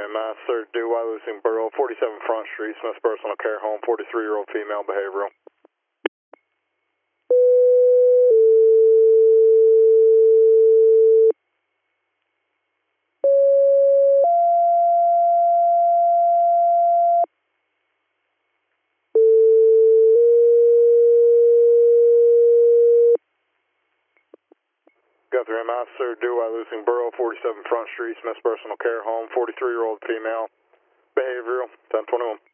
MS, sir, DUI losing Borough, 47 Front Street, Smith's Personal Care Home, 43-year-old female, behavioral. Guthrie MS, sir, DUI losing Borough, 47 Front Street, Smith's Personal Care Home, 43-year-old female, behavioral, 1021.